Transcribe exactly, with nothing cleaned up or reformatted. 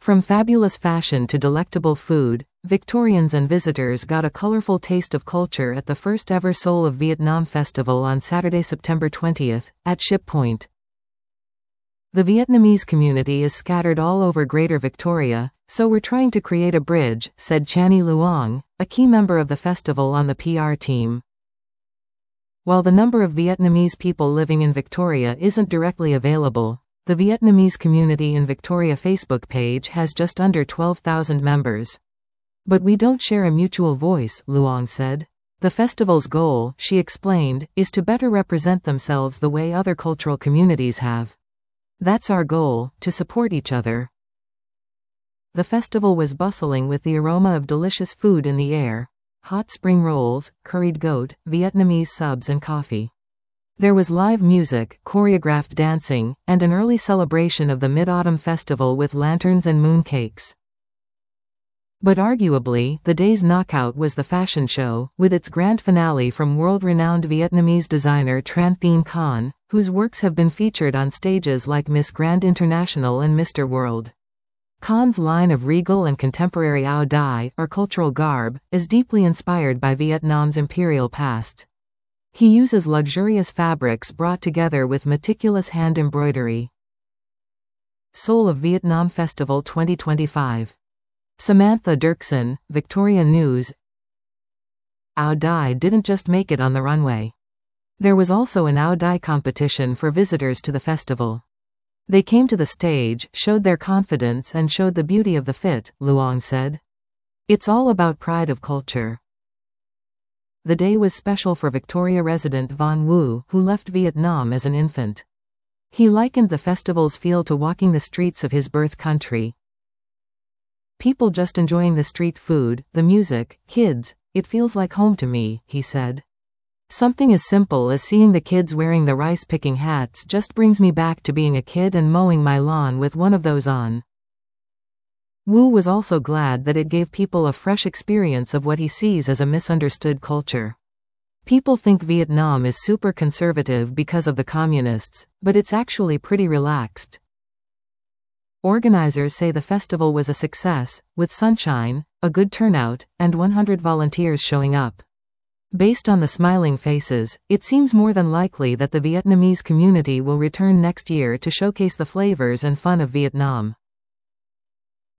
From fabulous fashion to delectable food, Victorians and visitors got a colorful taste of culture at the first ever Soul of Vietnam Festival on Saturday, September twentieth, at Ship Point. The Vietnamese community is scattered all over Greater Victoria, so we're trying to create a bridge, said Channy Luong, a key member of the festival on the P R team. While the number of Vietnamese people living in Victoria isn't directly available, the Vietnamese community in Victoria Facebook page has just under twelve thousand members. But we don't share a mutual voice, Luong said. The festival's goal, she explained, is to better represent themselves the way other cultural communities have. That's our goal, to support each other. The festival was bustling with the aroma of delicious food in the air: hot spring rolls, curried goat, Vietnamese subs and coffee. There was live music, choreographed dancing, and an early celebration of the Mid-Autumn Festival with lanterns and mooncakes. But arguably, the day's knockout was the fashion show, with its grand finale from world-renowned Vietnamese designer Tran Thien Con, whose works have been featured on stages like Miss Grand International and Mister World. Con's line of regal and contemporary áo dai, or cultural garb, is deeply inspired by Vietnam's imperial past. He uses luxurious fabrics brought together with meticulous hand embroidery. Soul of Vietnam Festival twenty twenty-five. Samantha Dirksen, Victoria News. Áo dai didn't just make it on the runway. There was also an áo dai competition for visitors to the festival. They came to the stage, showed their confidence and showed the beauty of the fit, Luong said. It's all about pride of culture. The day was special for Victoria resident Von Wu, who left Vietnam as an infant. He likened the festival's feel to walking the streets of his birth country. People just enjoying the street food, the music, kids, it feels like home to me, he said. Something as simple as seeing the kids wearing the rice-picking hats just brings me back to being a kid and mowing my lawn with one of those on. Wu was also glad that it gave people a fresh experience of what he sees as a misunderstood culture. People think Vietnam is super conservative because of the communists, but it's actually pretty relaxed. Organizers say the festival was a success, with sunshine, a good turnout, and one hundred volunteers showing up. Based on the smiling faces, it seems more than likely that the Vietnamese community will return next year to showcase the flavors and fun of Vietnam.